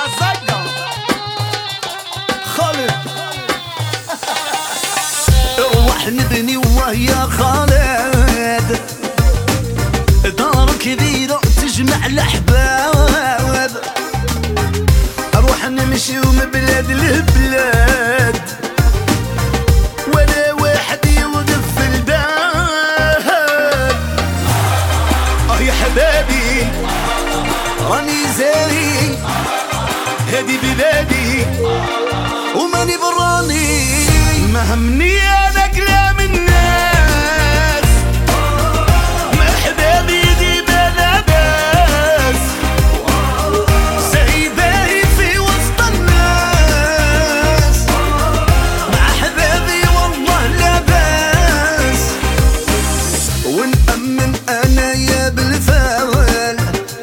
زايدة خالد روح نبني ويا خالد دار كبيرة تجمع الأحباب، أروح نمشي من بلاد لبلاد ولا واحد يوقف في الباب. يا حبابي راني زاري هادي بلادي وماني براني، ما همني انا كلام الناس، مرحبا بيدي بلا باس، سايباني في وسط الناس، مع حبابي والله لا باس، ونأمن انا يا بالفاول،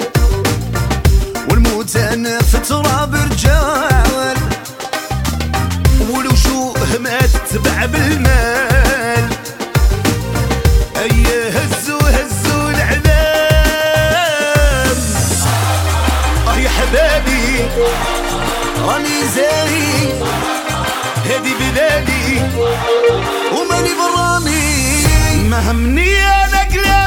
والموت انا في تراب رجال، ولو شو ما تتبع بالمال، ايه هزوا العلام. يا حبابي راني زاري هادي بلادي وماني براني، ما همني انا كلام